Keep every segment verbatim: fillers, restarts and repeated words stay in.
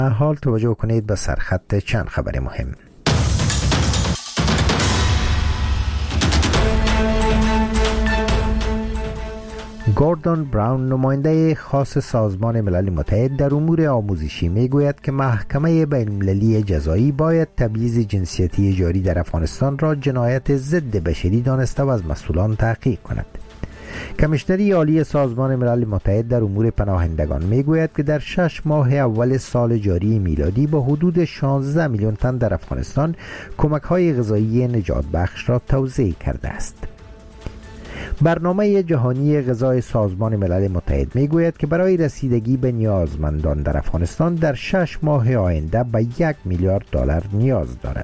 حال توجه کنید به سرخط چند خبر مهم. گوردون براون نماینده خاص سازمان ملل متحد در امور آموزشی میگوید که محکمه بین المللی جزایی باید تبعیض جنسیتی جاری در افغانستان را جنایت ضد بشری دانسته و از مسئولان تحقیق کند. کمیشنری عالی سازمان ملل متحد در امور پناهندگان میگوید که در شش ماه اول سال جاری میلادی با حدود شانزده میلیون تن در افغانستان کمک‌های غذایی نجات بخش را توزیع کرده است. برنامه جهانی غذای سازمان ملل متحد میگوید که برای رسیدگی به نیازمندان در افغانستان در شش ماه آینده به یک میلیارد دلار نیاز دارد.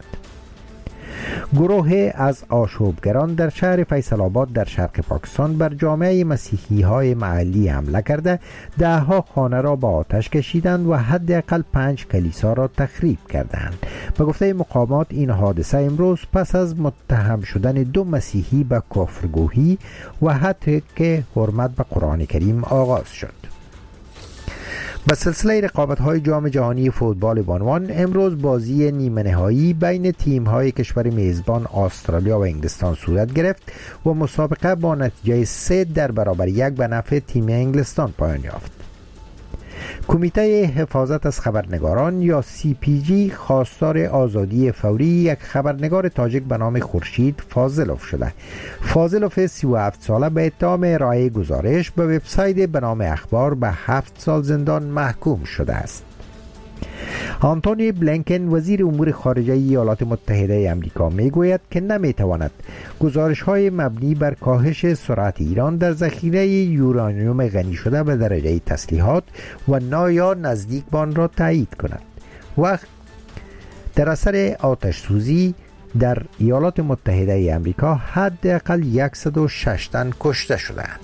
گروه از آشوبگران در شهر فیصل آباد در شرق پاکستان بر جامعه مسیحی های محلی حمله کرده ده ها خانه را با آتش کشیدند و حداقل پنج کلیسا را تخریب کردند. به گفته مقامات این حادثه امروز پس از متهم شدن دو مسیحی به کفرگویی و حتی که حرمت به قرآن کریم آغاز شد. به سلسله رقابت‌های جام جهانی فوتبال بانوان امروز بازی نیمه نهایی بین تیم‌های کشور میزبان استرالیا و انگلستان صورت گرفت و مسابقه با نتیجه سه در برابر یک به نفع تیم انگلستان پایان یافت. کمیته حفاظت از خبرنگاران یا سی پی جی خواستار آزادی فوری یک خبرنگار تاجیک به نام خورشید فاضلوف شده. فاضلوف سی و هفت ساله به اتهام ارائه گزارش به وبسایت به نام اخبار به هفت سال زندان محکوم شده است. آنتونی بلینکن وزیر امور خارجه ایالات متحده آمریکا میگوید که نمیتواند گزارش‌های مبنی بر کاهش سرعت ایران در ذخیره یورانیوم غنی شده به درجه تسلیحات و نایا نزدیک به آن را تایید کند. وقت در اثر آتش سوزی در ایالات متحده آمریکا حداقل صد و شش تن کشته شدند.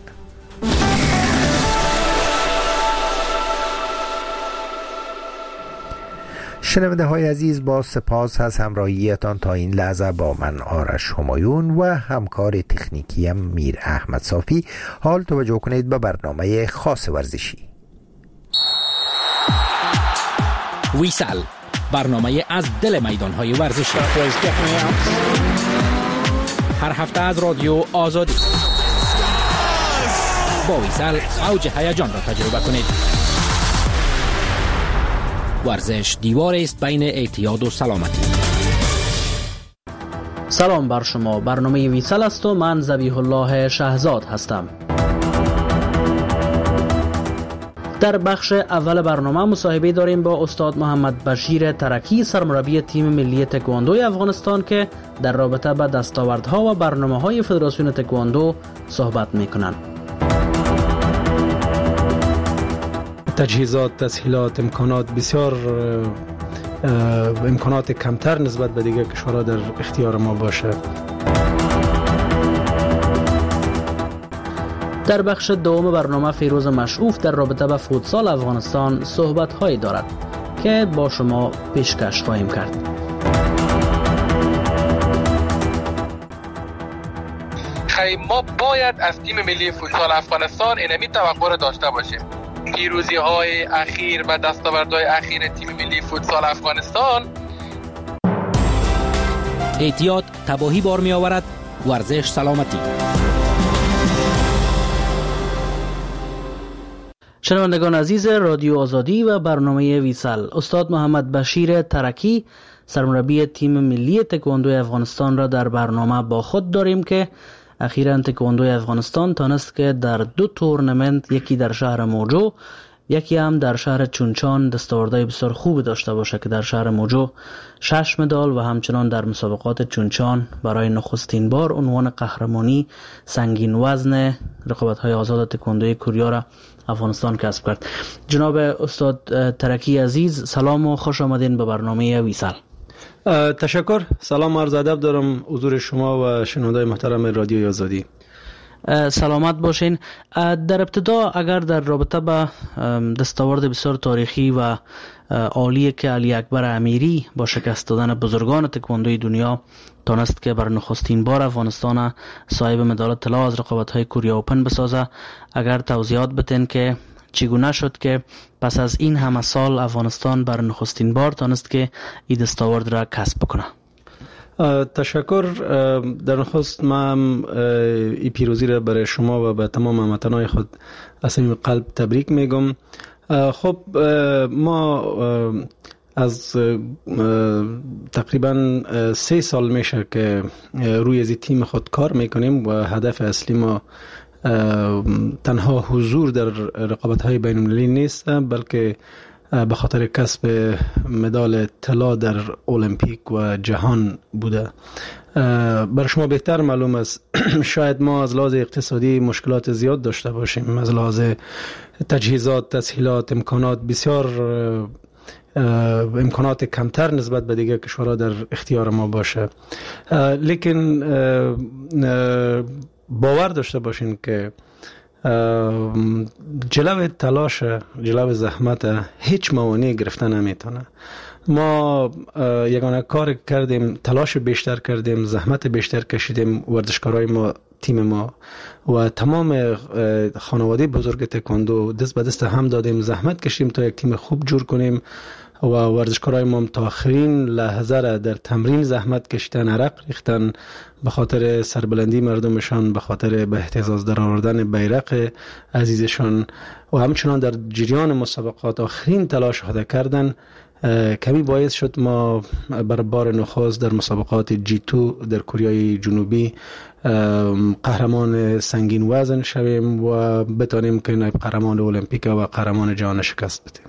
شنونده های عزیز، با سپاس از همراهیتان تا این لحظه با من آرش همایون و همکار تکنیکیم میر احمد صافی. حال توجه کنید به برنامه خاص ورزشی. ویسال، برنامه از دل میدان های ورزشی، هر هفته از رادیو آزادی. با ویسال اوج هیجان را تجربه کنید. ورزش دیوار است بین اعتیاد و سلامتی. سلام بر شما. برنامه ویسال است و من ذبیح الله شهزاد هستم. در بخش اول برنامه مصاحبه داریم با استاد محمد بشیر ترکی، سرمربی تیم ملی تکواندو افغانستان که در رابطه با دستاوردها و برنامه‌های فدراسیون تکواندو صحبت می‌کنند. تجهیزات، تسهیلات، امکانات بسیار امکانات کمتر نسبت به دیگر کشورها در اختیار ما باشه. در بخش دوم برنامه فیروز مشعوف در رابطه با فوتسال افغانستان صحبت هایی دارد که با شما پیشکش خواهیم کرد. خیلی ما باید از تیم ملی فوتسال افغانستان اینمی توقع را داشته باشیم. پیروزی های اخیر و دستاوردهای اخیر تیم ملی فوتسال افغانستان. اعتیاد تباهی بار می آورد، ورزش سلامتی. شنوندگان عزیز رادیو آزادی و برنامه ویسال، استاد محمد بشیر ترکی، سرمربی تیم ملی تکواندو افغانستان را در برنامه با خود داریم که اخیراً تکواندو افغانستان تانست که در دو تورنمنت، یکی در شهر موجو یکی هم در شهر چونچان، دستاوردهای بسیار خوب داشته باشه که در شهر موجو شش مدال و همچنان در مسابقات چونچان برای نخستین بار عنوان قهرمانی سنگین وزن رقابت‌های آزاد تکواندوی کوریا را افغانستان کسب کرد. جناب استاد ترکی عزیز، سلام و خوش آمدین به برنامه ویسال. تشکر. سلام عرض ادب دارم حضور شما و شنوندگان محترم رادیو آزادی. سلامت باشین. در ابتدا اگر در رابطه با دستاورد بسیار تاریخی و عالی که علی اکبر امیری با شکست دادن بزرگان تکواندوی دنیا تانست که بر نخستین بار افغانستان صاحب مدال طلا از رقابت‌های کوریا اوپن بسازه، اگر توضیحات بتین که چگونه شد که پس از این همه سال افغانستان بر نخستین بار تانست که این دستاورد را کسب بکنه؟ تشکر. در نخست من این پیروزی را برای شما و به تمام هموطنان خود از صمیم قلب تبریک میگم. خب ما از تقریبا سه سال میشه که روی از تیم خود کار میکنیم و هدف اصلی ما تنها حضور در رقابت‌های بین‌المللی نیست، بلکه به خاطر کسب مدال طلا در المپیک و جهان بوده. برای شما بهتر معلوم است شاید ما از لحاظ اقتصادی مشکلات زیاد داشته باشیم، از لحاظ تجهیزات، تسهیلات، امکانات بسیار امکانات کمتر نسبت به دیگر کشورها در اختیار ما باشه، لیکن باور داشته باشین که جلو تلاش، جلو زحمت هیچ موانعی گرفتن نمیتونه. ما یگانه کار کردیم، تلاش بیشتر کردیم، زحمت بیشتر کشیدیم، ورزشکارای ما، تیم ما و تمام خانواده بزرگ تکواندو دست به دست هم دادیم، زحمت کشیدیم تا یک تیم خوب جور کنیم و ورزشکارای ما تا آخرین لحظه را در تمرین زحمت کشیدن، عرق ریختن به خاطر سربلندی مردمشان، به خاطر به اهتزاز در آوردن بیرق عزیزشان و همچنان در جریان مسابقات آخرین تلاش خود کردن. کمی باعث شد ما بر بار نخست در مسابقات جی تو در کره جنوبی قهرمان سنگین وزن شویم و بتانیم که نایب قهرمان المپیک و قهرمان جهان شکست بدیم.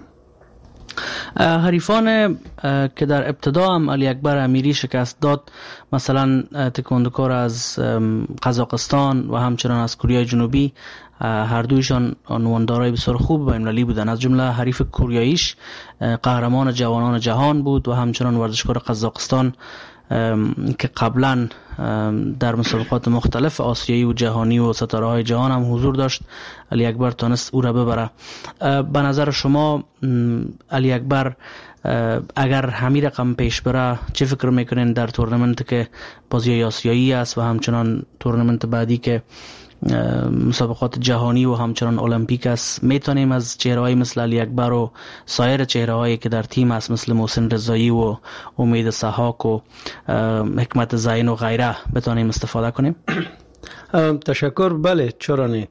حریفان که در ابتدا هم علی اکبر امیری شکست داد، مثلا تکواندوکار از قزاقستان و همچنان از کره جنوبی، هر دویشان عنواندارای بسیار خوب بین‌المللی بودند. از جمله حریف کوریاییش قهرمان جوانان جهان بود و همچنان ورزشکار قزاقستان که قبلا در مسابقات مختلف آسیایی و جهانی و ستاره های جهان هم حضور داشت، علی اکبر تانست او را ببره. به نظر شما علی اکبر اگر همین رقم پیش بره چه فکر میکنین در تورنمنت که بازی آسیایی است و همچنان تورنمنت بعدی که مسابقات جهانی و همچنان المپیک است، میتونیم از چهره‌های مثل علی اکبر و سایر چهره‌هایی که در تیم است مثل محسن رضایی و امید سحاک و حکمت زین و غیره بتونیم استفاده کنیم؟ تشکر. بله، چرا نه.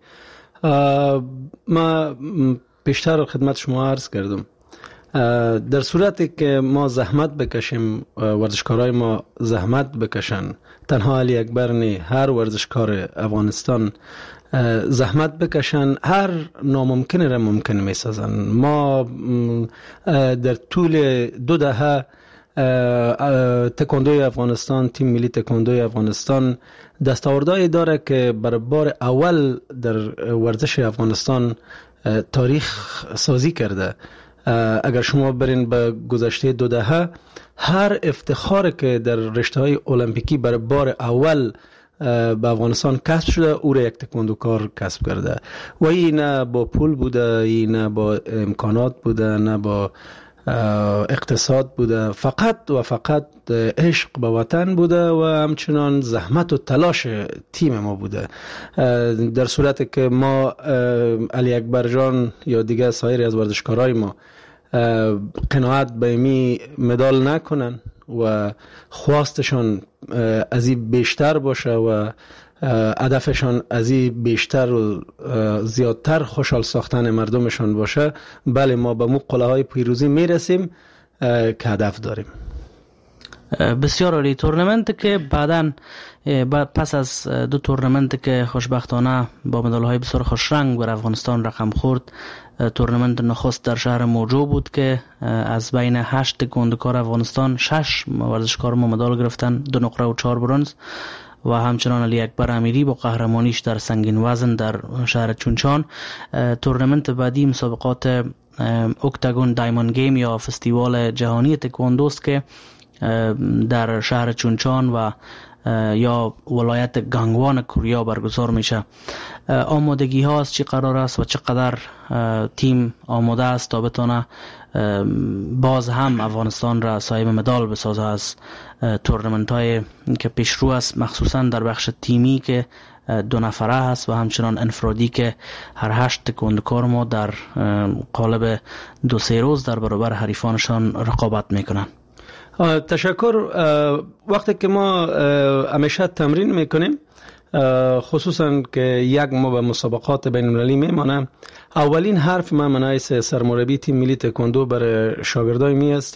ما پیشتر خدمت شما عرض کردم در صورتی که ما زحمت بکشیم، ورزشکارای ما زحمت بکشن، تنها علی اکبر نه، هر ورزشکار افغانستان زحمت بکشن، هر ناممکن را ممکن می سازن. ما در طول دو دهه تکواندوی افغانستان، تیم ملی تکواندوی افغانستان دستاوردهایی داره که برای بار اول در ورزش افغانستان تاریخ سازی کرده. اگر شما برین به گذشته دو دهه، هر افتخار که در رشته‌های المپیکی برای بار اول به افغانستان کسب شده، او را یک تکواندوکار کسب کرده و این نه با پول بوده، این نه با امکانات بوده، نه با اقتصاد بوده، فقط و فقط عشق به وطن بوده و همچنان زحمت و تلاش تیم ما بوده. در صورتی که ما علی اکبر جان یا دیگه سایر از ورزشکارای ما قناعت به می مدال نکنن و خواستشان از این بیشتر باشه و هدفشان از این بیشتر و زیادتر خوشحال ساختن مردمشان باشه، بله ما به مو قله های پیروزی میرسیم که هدف داریم. بسیار عالی. تورنمنت که بعداً پس از دو تورنمنت که خوشبختانه با مدال های بسیار خوش رنگ بر افغانستان رقم خورد، تورنمنت نخست در شهر موجو بود که از بین هشت تکواندوکار افغانستان شش ورزشکار ما مدال گرفتن، دو نقره و چهار برنز، و همچنان علی اکبر امیری با قهرمانیش در سنگین وزن در شهر چونچان. تورنمنت بعدی مسابقات اکتاگون دایموند گیم یا فستیوال جهانی تکواندوست که در شهر چونچان و یا ولایت گانگوان کوریا برگزار میشه. آمادگی ها از چی قرار است و چقدر تیم آماده است تا بتونه باز هم افغانستان را صاحب مدال بسازه از تورنمنت های که پیشرو است، مخصوصا در بخش تیمی که دو نفره هست و همچنان انفرادی که هر هشت تکواندوکار ما در قالب دو سه روز در برابر حریفانشان رقابت میکنن. تشکر. وقتی که ما همیشه تمرین میکنیم، خصوصا که یک ما به مسابقات بین المللی میمانم، اولین حرف من منایس سرمربی تیم ملی تکواندو برای شاگردای می است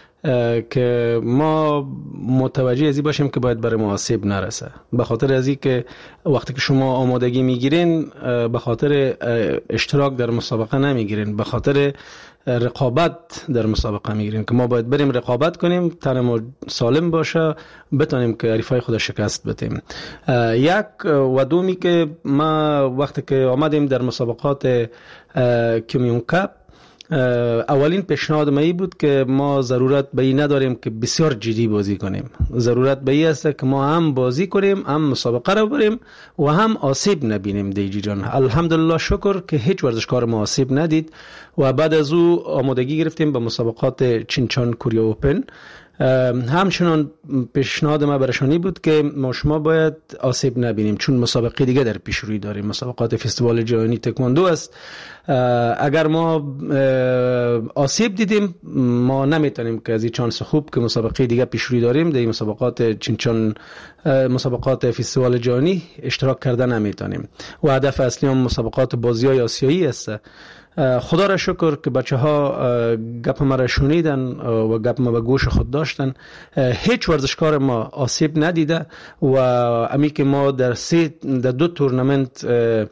که ما متوجه ازی باشیم که باید برای ما آسیب نرسه. به خاطر ازی که وقتی که شما آمادگی میگیرین به خاطر اشتراک در مسابقه نمیگیرین، به خاطر رقابت در مسابقه میگیرین که ما باید بریم رقابت کنیم، تن ما سالم باشه، بتونیم که حریفای خود شکست بدیم. یک و دومی که ما وقتی که آمدیم در مسابقات کمیون کپ، اولین پیشنهاد ما ای بود که ما ضرورت به این نداریم که بسیار جدی بازی کنیم. ضرورت به این است که ما هم بازی کنیم، هم مسابقه رو بریم و هم آسیب نبینیم. دیجی جان الحمدلله شکر که هیچ ورزشکار ما آسیب ندید و بعد از او آمادگی گرفتیم به مسابقات چینچان کوریا اوپن. همچنان پیشنهاد ما برشانی بود که ما شما باید آسیب نبینیم، چون مسابقه دیگه در پیش روی داریم، مسابقات فستیوال جهانی تکواندو است. اگر ما آسیب دیدیم ما نمیتونیم که از این چانس خوب که مسابقه دیگه پیش روی داریم در مسابقات چینچان مسابقات فستیوال جهانی اشتراک کردن نمیتونیم و هدف اصلی هم مسابقات بازی‌های آسیایی است. خدا را شکر که بچه ها گپ ما را شنیدن و گپ ما به گوش خود داشتن. هیچ ورزشکار ما آسیب ندیده و امی که ما در سه در دو تورنمنت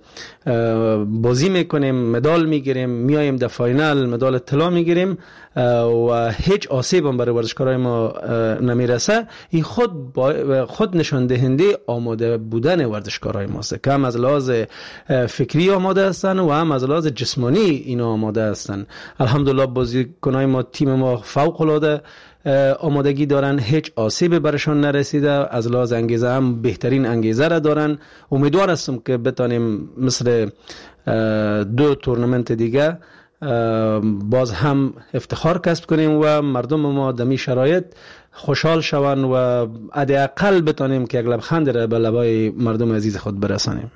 بازی میکنیم، مدال میگیریم، میایم در فاینال مدال طلا میگیریم و هیچ آسیب هم برای ورزشکارای ما نمیرسه. این خود خود نشان دهنده آماده بودن ورزشکارای ماست که هم از لحاظ فکری آماده هستن و هم از لحاظ جسمانی اینا آماده هستن. الحمدلله بازیکنای ما، تیم ما فوق العاده آمادگی دارن، هیچ آسیب برشان نرسیده، از لحاظ انگیزه هم بهترین انگیزه را دارن. امیدوار هستم که بتانیم مثل دو تورنمنت دیگه باز هم افتخار کسب کنیم و مردم ما دمی شرایط خوشحال شوند و حداقل بتانیم که یک لبخند را به لبای مردم عزیز خود برسانیم.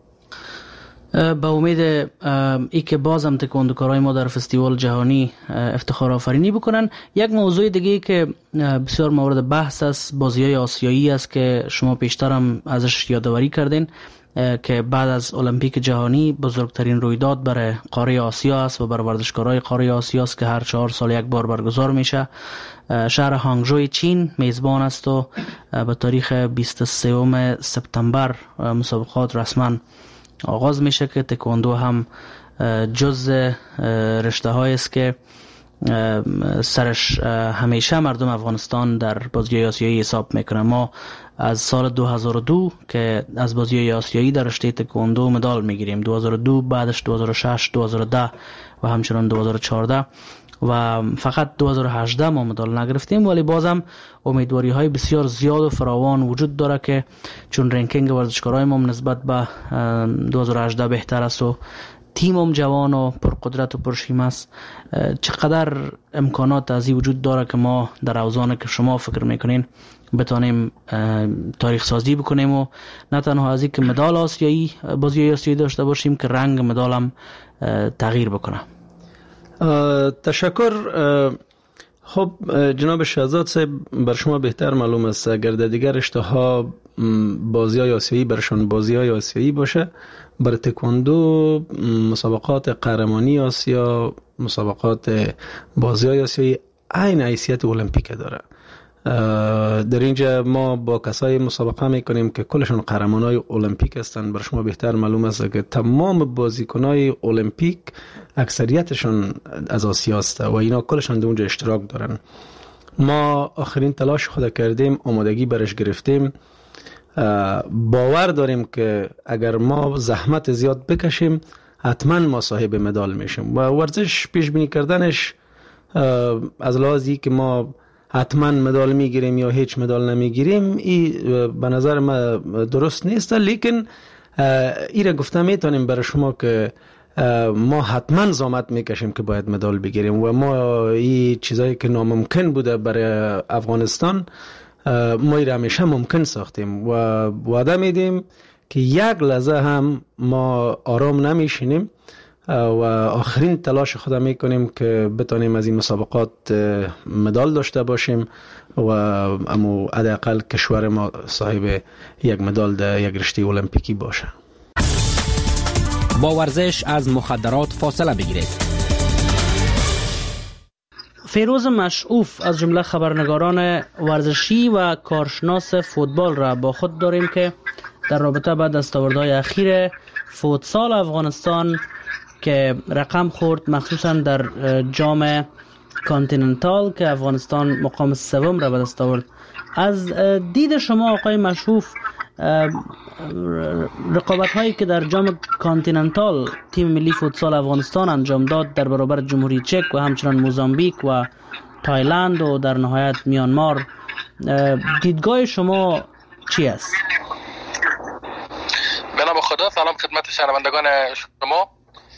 با امید ای که بازم تکواندوکارای ما در فستیوال جهانی افتخار آفرینی بکنن. یک موضوع دیگه که بسیار مورد بحث است بازی‌های آسیایی است که شما پیشتر هم ازش یادآوری کردین که بعد از المپیک جهانی بزرگترین رویداد برای قاره آسیا است و برای ورزشکارای قاره آسیا است که هر چهار سال یک بار برگزار میشه. شهر هانگژو چین میزبان است و به تاریخ بیست و سوم سپتامبر مسابقات رسما آغاز میشه که تکواندو هم جز رشته های است که سرش همیشه مردم افغانستان در بازی‌های آسیایی حساب میکنه. ما از سال دو هزار و دو که از بازی‌های آسیایی در رشته تکواندو مدال میگیریم، دو هزار و دو، بعدش دو هزار و شش، دو هزار و ده و همچنان دو هزار و چهارده و فقط دو هزار و هجده ما مدال نگرفتیم، ولی بازم امیدواری های بسیار زیاد و فراوان وجود داره که چون رنکینگ ورزشکارای ما نسبت به دو هزار و هجده بهتر است و تیمم جوان و پرقدرت و پرشیم است، چقدر امکانات ازی وجود داره که ما در اوزان که شما فکر میکنین بتانیم تاریخ سازی بکنیم و نه تنها ازی که مدال آسیایی بازی آسیایی داشته باشیم که رنگ مدالم تغییر بکنه. تشکر. خب جناب شهزاد صاحب، بر شما بهتر معلوم است اگر در دیگر رشته ها بازی های آسیایی برشان بازی های آسیایی باشه، بر تکواندو مسابقات قهرمانی آسیا، مسابقات بازی های آسیایی عین حیثیت المپیک داره. در اینجا ما با کسای مسابقه میکنیم که کلشون قهرمانای المپیک هستند. بر شما بهتر معلوم است که تمام بازیکنای المپیک اکثریتشون از آسیا است و اینا کلشون در اونجا اشتراک دارن. ما آخرین تلاش خود کردیم، آمادگی برش گرفتیم، باور داریم که اگر ما زحمت زیاد بکشیم حتما ما صاحب مدال میشیم و ورزش پیش بینی کردنش از لحاظی که ما حتما مدال میگیریم یا هیچ مدال نمیگیریم این به نظر ما درست نیست. لیکن این را گفته میتونیم برای شما که ما حتما زحمت میکشیم که باید مدال بگیریم و ما این چیزایی که ناممکن بوده برای افغانستان ما این همیشه ممکن ساختیم و وعده میدیم که یک لحظه هم ما آرام نمیشینیم و آخرین تلاش خود میکنیم که بتانیم از این مسابقات مدال داشته باشیم و امو حداقل کشور ما صاحب یک مدال در یک رشته المپیکی باشه. با ورزش از مخدرات فاصله بگیرید. فیروز مشعوف از جمله خبرنگاران ورزشی و کارشناس فوتبال را با خود داریم که در رابطه با دستاوردهای اخیر فوتسال افغانستان که رقم خورد مخصوصا در جام کانتیننتال که افغانستان مقام سوم را به دست آورد، از دید شما آقای مشعوف رقابت هایی که در جام کانتیننتال تیم ملی فوتسال افغانستان انجام داد در برابر جمهوری چک و همچنان موزامبیک و تایلند و در نهایت میانمار، دیدگاه شما چی است؟ به نام خدا، سلام خدمت شنوندگان شما.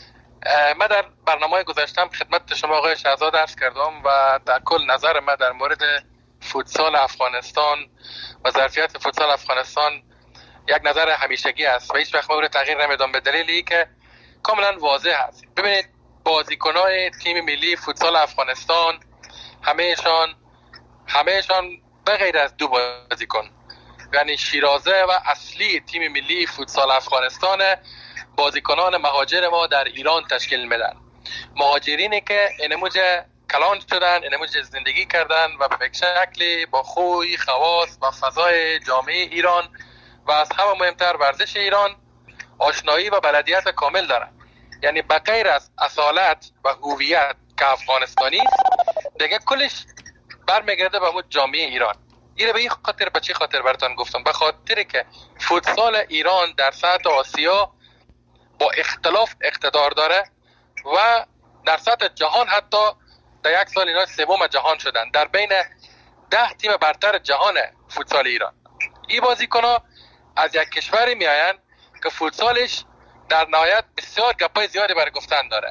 من در برنامه گذاشتم خدمت شما آقای شهزاد عرض کردم و در کل نظر من در مورد فوتسال افغانستان و ظرفیت فوتسال افغانستان یک نظر همیشگی است و هیچ وقت مورد تغییر نمیدم، به دلیلی که کاملا واضح است. ببینید بازیکنای تیم ملی فوتسال افغانستان همهشان همهشان به غیر از دو بازیکن، یعنی شیرازه و اصلی تیم ملی فوتسال افغانستان، بازیکنان مهاجر ما در ایران تشکیل میدن. مهاجرینی که اینموج کلان شدن، اینموج زندگی کردن و به شکلی با خوی، خواص و فضای جامعه ایران و از همه مهمتر ورزش ایران آشنایی و بلدیت کامل دارن. یعنی به غیر از اصالت و هویت که افغانستانی دیگه کلش برمیگرده به اون جامعه ایران. اینه به این خاطر، به چه خاطر براتون گفتم؟ به خاطر که فوتسال ایران در سطح آسیا با اختلاف اقتدار داره و در سطح جهان حتی در یک سال اینا سوم جهان شدن، در بین ده تیم برتر جهان فوتسال ایران. این بازیکن‌ها از یک کشوری میآیند که فوتسالش در نهایت بسیار گپای زیادی برای گفتن داره.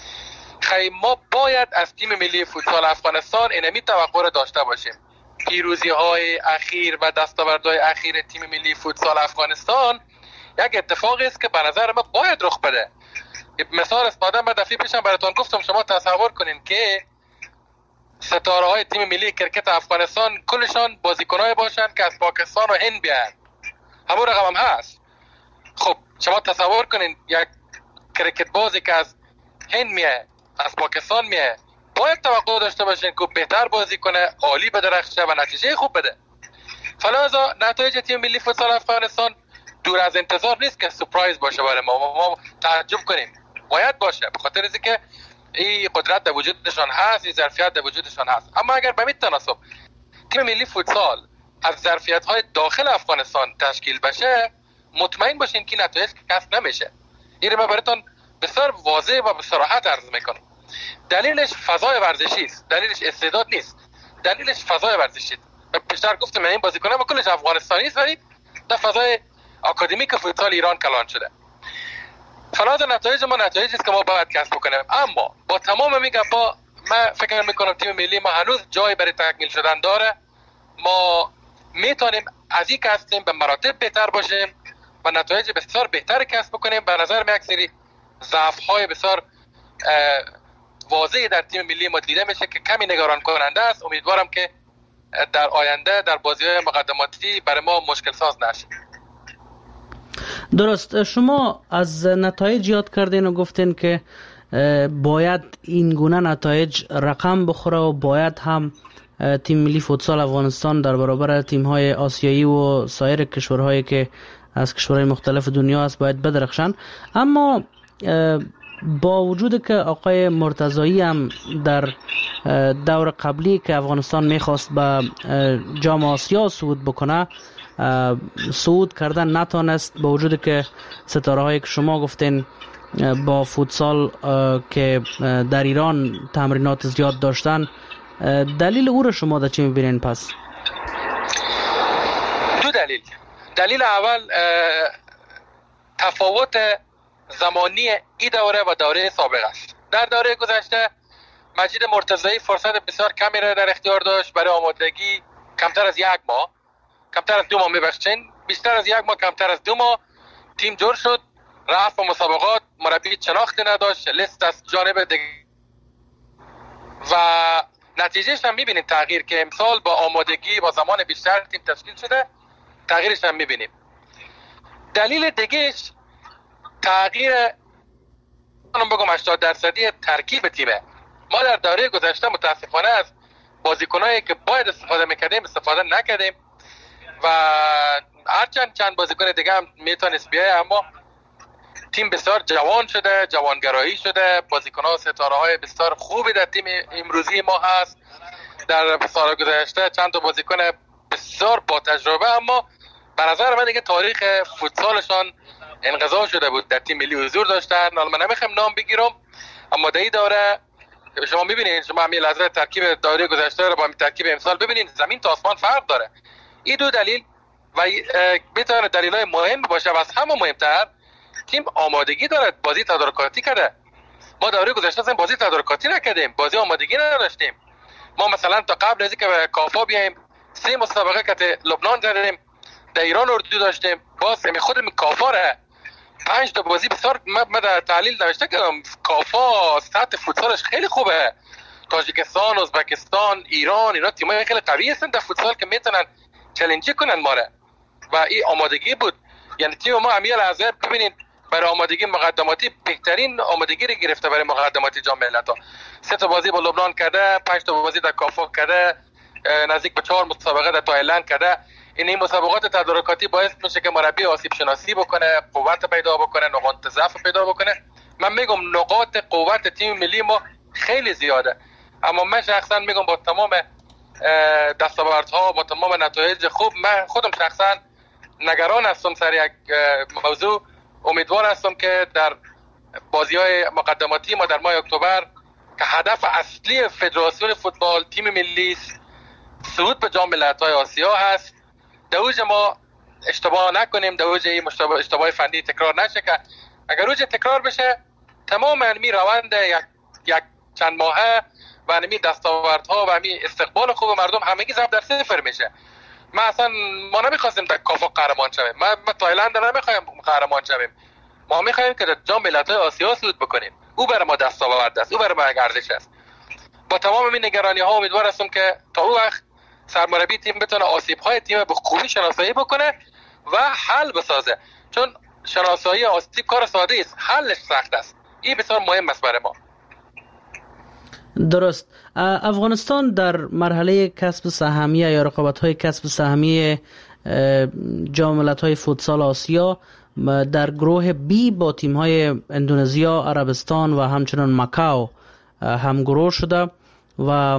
خیلی ما باید از تیم ملی فوتسال افغانستان اینمی توقع داشته باشیم. پیروزی های اخیر و دستاوردهای اخیر تیم ملی فوتسال افغانستان یک اتفاقی است که به نظر من باید رخ بده. مثال استفاده من دفعه پیشم براتون گفتم، شما تصور کنین که ستاره های تیم ملی کرکت افغانستان کلشان بازیکنای باشن که از پاکستان و هند بیان، همون رقم هم هست. خب شما تصور کنین یک کرکت بازی که از هند میه، از پاکستان میه، باید توقع داشته باشین که بهتر بازی کنه، عالی بدرخشه و نتیجه خوب بده. فلذا نتایج تیم ملی فوتسال افغانستان دور از انتظار نیست که سورپرایز باشه برای ما و ما تعجب کنیم. باید باشه، به خاطر اینکه این قدرت در وجودشان هست، این ظرفیت در وجودشان هست. اما اگر به همین تناسب تیم ملی فوتسال از ظرفیت‌های داخل افغانستان تشکیل بشه، مطمئن باشین که نتایج کسب نمیشه. این رو من براتون بسیار واضح و به صراحت عرض میکنم. دلیلش فضای ورزشی است، دلیلش استعداد نیست، دلیلش فضای ورزشی است. بیشتر گفتم این بازیکن‌ها با کلش افغانستانی است ولی در فضای آکادمیک فوتسال ایران کلان شده. فلذا نتایج ما نتایجی است که ما باید کسب کنیم. اما با تمام این گپا من فکر میکنم تیم ملی ما هنوز جای برای تکمیل شدن داره. ما میتونیم از این که هستیم به مراتب بهتر باشیم و نتایج بسیار بهتر کسب کنیم. به نظر من یک سری ضعف‌های بسیار واضحی در تیم ملی ما دیده میشه که کمی نگران کننده است. امیدوارم که در آینده در بازی‌های مقدماتی برای ما مشکل ساز نشه. درست، شما از نتایج یاد کردین و گفتین که باید این گونه نتایج رقم بخوره و باید هم تیم ملی فوتسال افغانستان در برابر تیم‌های آسیایی و سایر کشورهایی که از کشورهای مختلف دنیا است باید بدرخشن. اما با وجود که آقای مرتضایی هم در دور قبلی که افغانستان میخواست به جام آسیا صعود بکنه صعود کردن نتونست، با وجود که ستاره هایی که شما گفتین با فوتسال که در ایران تمرینات زیاد داشتن، دلیل او رو شما در چی میبینین؟ پس دو دلیل. دلیل اول تفاوت زمانی ای دوره و دوره سابق است. در دوره گذشته مجید مرتضایی فرصت بسیار کمی را در اختیار داشت برای آمادگی. کمتر از یک ماه کمتر از دو ماه میبخشین بیشتر از یک ماه کمتر از دو ماه تیم جور شد، رفت و مسابقات، مربی شناختی نداشت، لیست از جانب دیگه و نتیجهش هم میبینیم تغییر که امسال با آمادگی با زمان بیشتر تیم تشکیل شده، تغییرش هم میبینیم. دلیل دیگهش تغییر من بگم هشتاد درصدی ترکیب تیمه. ما در دوره گذشته متاسفانه از بازیکنایی که باید استفاده میکردیم استفاده نکردیم و هرچند چند بازیکن دیگه هم میتونست بیایه، اما تیم بسیار جوان شده، جوانگرایی شده، بازیکن‌ها ستاره های بسیار خوبی در تیم امروزی ما هست. در سال گذشته چند تا بازیکن بسیار با تجربه، اما به نظر من دیگه تاریخ فوتسالشان انقضا شده بود. در تیم ملی حضور داشتن، من نمیخوام نام بگیرم، اما در این دوره شما میبینید، شما همین لحظه ترکیب دوره گذشته رو با ترکیب امسال ببینید، زمین تا آسمان فرق داره. این دو دلیل و میتونه دلایل مهم باشه و از همه مهمتر تیم آمادگی دارد، بازی تدارکاتی کرده. ما دوره گذشته اصلا بازی تدارکاتی نکردیم، بازی آمادگی نداشتیم. ما مثلا تا قبل از اینکه به کافا بیایم سه مسابقه که لبنان زدیم، در ایران اردو داشتیم، باز می خودم کافا را پنج تا بازی بسیار من در تحلیل نوشته کردم. کافا سطح فوتسالش خیلی خوبه، تاجیکستان، ازبکستان، ایران، اینا تیمای خیلی قوی هستن در فوتسال که میتونن چالنجی کنن ما را و این آمادگی بود. یعنی تیم ما امیال حاضر ببینید برای آمادگی مقدماتی بهترین آمادگی رو گرفته برای مقدماتی جام ملت‌ها. سه تا بازی با لبنان کرده، پنج تا بازی در کافا کرده، نزدیک به چهار مسابقه در تایلند کرده. این این مسابقات تدارکاتی باعث میشه که مربی آسیب شناسی بکنه، قوت پیدا بکنه، نقاط ضعف پیدا بکنه. من میگم نقاط قوت تیم ملی ما خیلی زیاده، اما من شخصا میگم با تمام دستاوردها، با تمام نتایج خوب، من خودم شخصا نگران هستم سر یک موضوع. امیدوار هستم که در بازی‌های مقدماتی ما در ماه اکتبر که هدف اصلی فدراسیون فوتبال تیم ملی صعود به جام ملت‌های آسیا هست، دوج ما اشتباه نکنیم، دوج این اشتباه فنی تکرار نشه که اگر روز تکرار بشه تمام علمی روند یک یک چند ماهه و علمی دستاوردها و علمی استقبال خوب مردم همگی ضرب در صفر میشه. ما اصلا ما نمیخواستیم در کافا قهرمان شویم، ما ما تایلند نمیخوایم قهرمان شویم، ما میخوایم که در جام ملت‌های آسیا صعود بکنیم. او برای ما دستاورد است، او برای ما ارزش است. با تمام این نگرانی ها امیدوار هستم که تا اون وقت سرمربی تیم بتونه آسیب‌های تیم به خوبی شناسایی بکنه و حل بسازه، چون شناسایی آسیب کار ساده است، حلش سخت است. این بسیار مهم است برای ما. درست. افغانستان در مرحله کسب سهمیه یا رقابت‌های کسب سهمیه جام ملت‌های فوتسال آسیا در گروه بی با تیم‌های اندونزیا، عربستان و همچنان مکاو همگروه شده و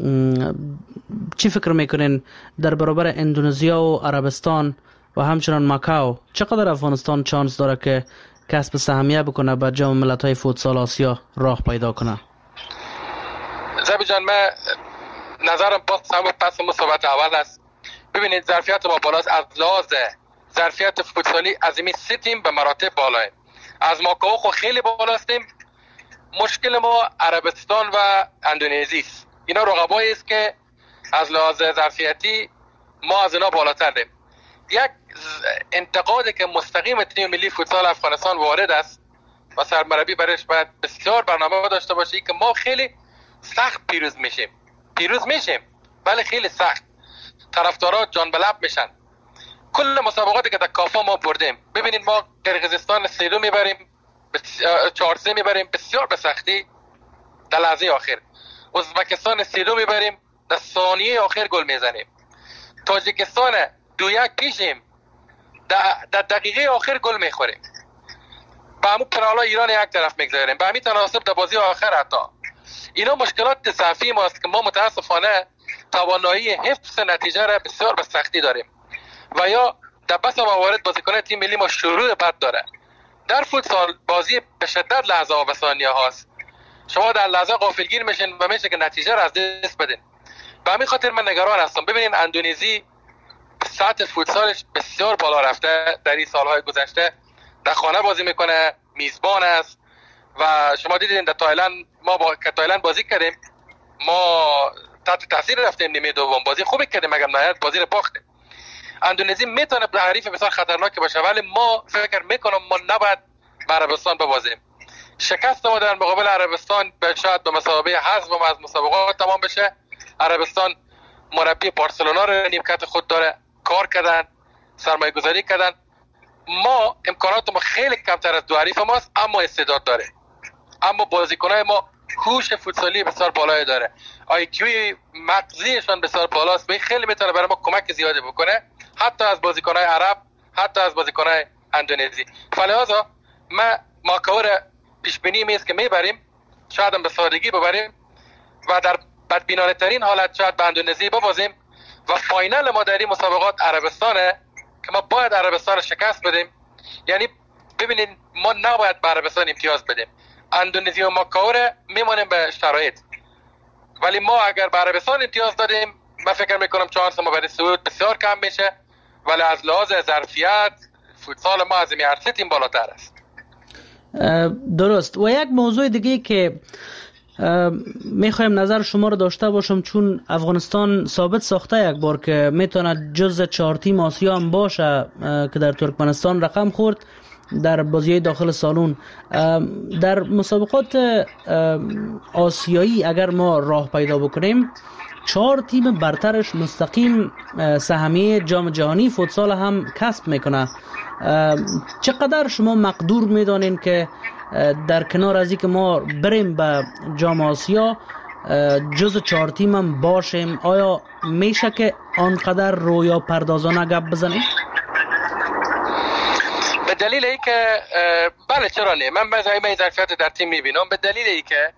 چی فکر میکنین در برابر اندونزیا و عربستان و همچنان مکاو چقدر افغانستان چانس داره که کسب سهمیه بکنه به جام ملت‌های فوتسال آسیا راه پیدا کنه؟ زبی جان، من نظرم باز هم پس صحبت اول است. ببینید ظرفیت ما بالاست، از لحاظ ظرفیت فوتسالی از این سه تیم به مراتب بالاه. از ماکاو خو خیلی بالاستیم. مشکل ما عربستان و اندونزی است. اینا رقبایی است که از لحاظ ظرفیتی ما از اینا بالاتریم. یک انتقادی که مستقیم تیم ملی فوتسال افغانستان وارد است و سرمربی برش باید بسیار برنامه داشته باشه که ما خیلی سخت پیروز میشیم. پیروز میشیم ولی خیلی سخت. طرفدارا جان به لب میشن. کل مسابقاتی که در کافا ما بردیم، ببینید ما قرقیزستان سه دو میبریم، چهار سه میبریم بسیار به سختی در لحظه آخر. ازبکستان سه دو میبریم، در ثانیه آخر گل میزنیم. تاجیکستان دو یک پیشیم، در دقیقه آخر گل میخوریم. با همون پنالا ایران یک طرف میگذاریم، با همین تناسب در بازی آخر حتی. اینا مشکلات صحفی ماست که ما متاسفانه توانایی حفظ نتیجه را بسیار به سختی داریم و یا در بس موارد بازیکن تیم ملی ما شروع بد داره. در فوتسال بازی به شدت لحظه و ثانیه هاست. شما در لحظه غافلگیر میشین و میشه که نتیجه را از دست بدین. به همین خاطر من نگران هستم. ببینین اندونزی سطح فوتسالش بسیار بالا رفته، در این سالهای گذشته در خانه بازی میکنه، میزبان است و شما دیدین در تایلند ما با تایلند بازی کردیم، ما تحت تاثیر رفتیم نیمه دوم، بازی خوبی کردیم مگر نهایت بازی رو باختیم. اندونزی میتونه حریف بسیار خطرناک باشه ولی ما فکر میکنم ما نباید به عربستان ببازیم. شکست ما در مقابل عربستان به شاید به مسابقه حذف ما از مسابقات تمام بشه. عربستان مربی بارسلونا رو نیمکت خود داره، کار کردن، سرمایه گذاری کردن. ما امکانات ما خیلی کمتر از دو حریف ماست اما استعداد داره، اما بازیکنای ما هوش فوتسالی بسیار بالایی داره، آی کیو مغزیشان بسیار بالاست، به خیلی میتونه برای ما کمک زیادی بکنه، حتی از بازیکنای عرب، حتی از بازیکنای اندونزی. فلذا ما ماکاور پیش بینی میست که میبریم، شاید هم به سادگی ببریم و در بدبینانه ترین حالت شاید به اندونزی ببازیم و فاینال ما در این مسابقات عربستانه که ما باید عربستان شکست بدیم. یعنی ببینید ما نباید به عربستان امتیاز بدیم، اندونزی و ماکاور میمونیم به شرایط، ولی ما اگر به عربستان امتیاز دادیم من فکر میکنم چانس ما برای صعود بسیار کم میشه، ولی از لحاظ ظرفیت فوتسال ما از این هر سه تیم بالاتر است. درست. و یک موضوع دیگه که میخوایم نظر شما رو داشته باشم، چون افغانستان ثابت ساخته یک بار که میتونه جز چهار تیم آسیا هم باشه که در ترکمنستان رقم خورد در بازی داخل سالون. در مسابقات آسیایی اگر ما راه پیدا بکنیم چهار تیم برترش مستقیم سهمیه جام جهانی فوتسال هم کسب میکنه. چقدر شما مقدور میدانین که در کنار از این که ما بریم به جام آسیا جز چهار تیم هم باشیم، آیا میشه که آنقدر رویا پردازانه گپ بزنیم؟ به دلیل ای که بله چرا نه، من مثلا این ظرفیت در تیم میبینم، به دلیل ای که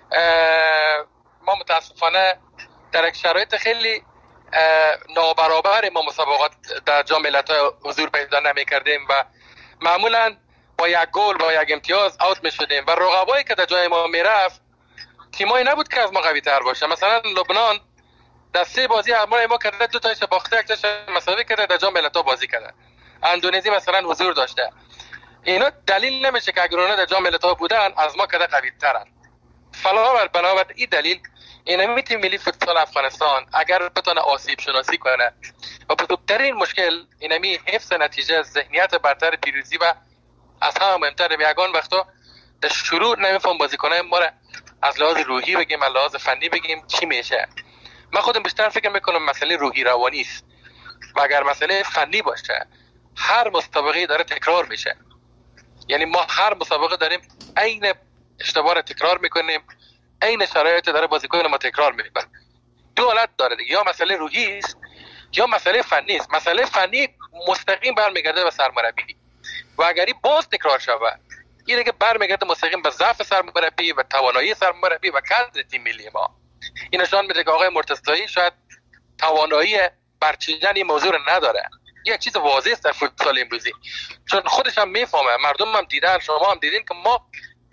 ما متاسفانه در یک شرایط خیلی نابرابر ما مسابقات در جام ملت‌ها حضور پیدا نمی‌کردیم و معمولاً با یک گل با یک امتیاز اوت می‌شدیم و رقبایی که در جای ما میرفت تیمایی نبود که از ما قوی‌تر باشه. مثلا لبنان در سه بازی همراه ما کرده، دو تاش باخته، یک تاش مساوی کرده، در جام ملت‌ها بازی کرده. اندونزی مثلا حضور داشته. اینا دلیل نمیشه که اگر اونا در جام ملت‌ها بودن از ما کده قوی‌ترن. فلاور بنابر این دلیل این تیم ملی فوتسال افغانستان اگر بتونه آسیب شناسی کنه و بزرگترین مشکل اینمی حفظ نتیجه، ذهنیت برتر، پیروزی و از همه مهمتر به یگان وقتا در شروع نمیفهم بازیکنای ما را از لحاظ روحی بگیم، از لحاظ فنی بگیم چی میشه. من خودم بیشتر فکر میکنم مسئله روحی روانی است و اگر مسئله فنی باشه هر مسابقه داره تکرار میشه. یعنی ما هر مسابقه داریم عین اشتباه رو تکرار میکنیم، عین شرایط داره بازیکن ما تکرار میکنه. دو حالت داره دیگه، یا مسئله روحی است یا مسئله فنی است. مسئله فنی مستقیم برمیگرده به سرمربی و اگری باز تکرار شود این دیگه برمیگرده مستقیم به ضعف سرمربی و توانایی سرمربی و کادر تیم ملی ما. این نشان میده که آقای مرتضایی شاید توانایی برچیدن این موضوع رو نداره. یک چیز واضح است در فوتسال امروزی، چون خودش هم میفهمه، مردم هم دیدن، شما هم دیدین که ما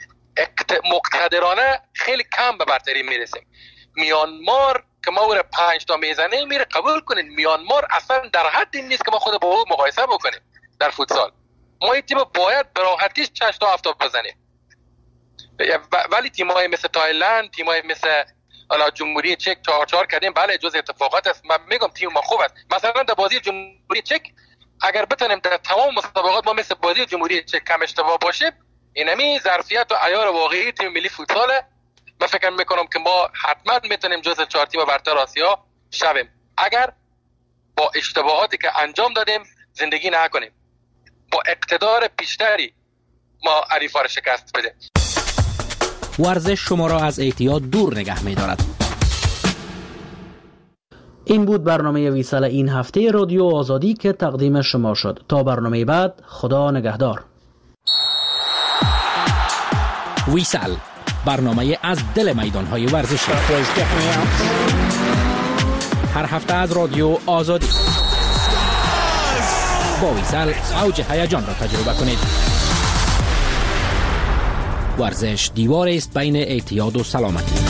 مقتدرانه خیلی کم به برتری میرسیم. میانمار که ما او پنج تا میزنه میره قبول کنید، میانمار اصلا در حد این نیست که ما خود با او مقایسه بکنیم در فوتسال. ما این تیم باید به راحتیش شش تا هفت تا بزنیم، ولی تیم‌های مثل تایلند، تیم‌های مثل حالا جمهوری چک چهار چهار کردیم، بله جز اتفاقات است. من میگم تیم ما خوب است. مثلا در بازی جمهوری چک اگر بتونیم در تمام مسابقات ما مثل بازی جمهوری چک کم اشتباه باشیم، اینمی ظرفیت و عیار واقعی تیم ملی فوتساله. من فکر میکنم که ما حتما میتونیم جز چهار تیم برتر آسیا شویم اگر با اشتباهاتی که انجام دادیم زندگی نکنیم، با اقتدار بیشتری ما حریفا را شکست بدیم. ورزش شما را از اعتیاد دور نگه می‌دارد. این بود برنامه ویسال این هفته رادیو آزادی که تقدیم شما شد. تا برنامه بعد، خدا نگهدار. ویسال، برنامه از دل میدان‌های ورزشی. هر هفته از رادیو آزادی. با ویسال اوج هیجان را تجربه کنید. ورزش دیواری است بین اعتیاد و سلامتی.